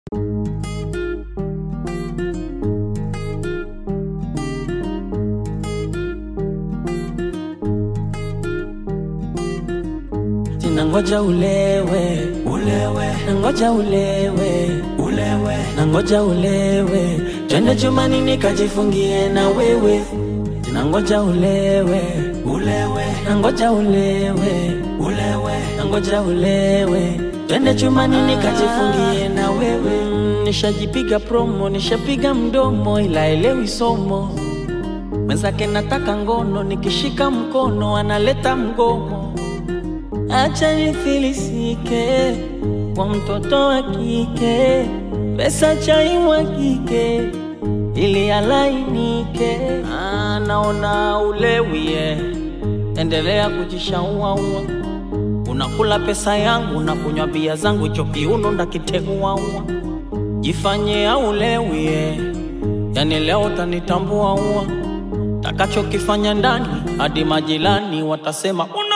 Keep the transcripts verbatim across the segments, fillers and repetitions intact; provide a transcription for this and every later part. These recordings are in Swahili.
Nangoja ulewe, ulewe, nangoja ulewe, ulewe, nangoja ulewe, twende chumbani nikajifungie na wewe. Nangoja ulewe, ulewe, nangoja ulewe, ulewe, nangoja ulewe, twende chumbani nikajifungie na wewe. Nishajipiga promo, nishapiga mdomo ila elewi somo. Mwenzake nataka ngono, nikishika mkono analeta mgomo. Acha nifilisike kwa mtoto wa kike, pesa chai mwagike ili alainike. Ah, naona ulewie, endelea kujishaua. Unakula pesa yangu na kunywa bia zangu, hicho kiuno ndakiteua. Jifanye au ulewie, yani leo utanitambua. Takacho kifanya ndani hadi majirani watasema una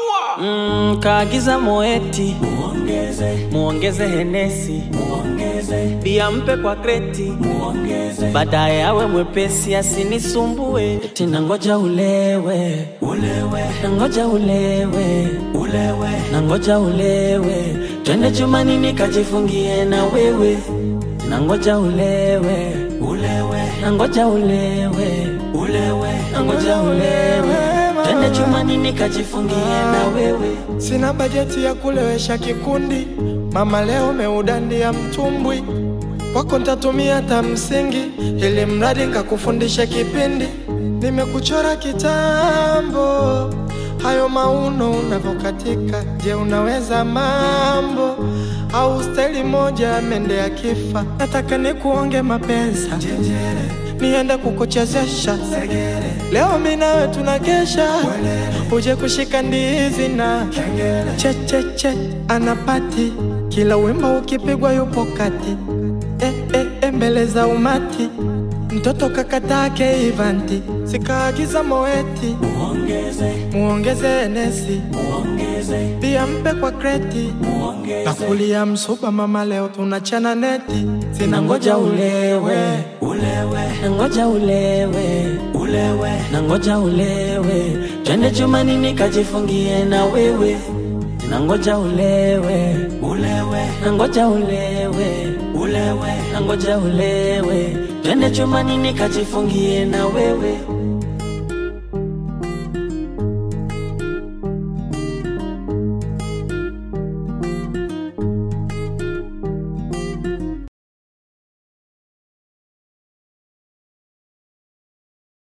Mm, kaagiza moeti muongeze, muongeze Henesi muongeze, bia mpe kwa kreti muongeze, baadaye awe mwepesi asinisumbue. Eti nangoja ulewe, ulewe, nangoja ulewe, ulewe, nangoja ulewe, twende chumbani nikajifungie na wewe. Nangoja ulewe, ulewe, nangoja ulewe, ulewe, nangoja ulewe, twende chumbani nikajifungie na wewe. Sina bajeti ya kulewesha kikundi, mama leo meudandia mtumbwi. Wako ntatumia tamsingi, ili mradi nkakufundisha kipindi. Nimekuchora kitambo, hayo mauno unavokatika. Je, unaweza mambo au style moja mende ya kifa? Nataka nikuonge mapenza niende kukuchezesha segere. Leo mimi nawe tunakesha, uje kushika ndizi na che che che anapati. Kila wimbo ukipigwa yupo kati, eh eh eh mbele za umati. Mtoto kakatake Ivanti, sikaagiza moeti muongeze, muongeze Henesi muongeze, bia mpe kwa kreti muongeze, nakulia msuba mama leo tunachana neti. Sinangoja ulewe, ulewe, nangoja ulewe, ulewe, nangoja ulewe, twende chumbani nikajifungie na wewe. Nangoja ulewe, ulewe, nangoja ulewe, ulewe, nangoja ulewe, twende chumbani nikajifungie na wewe.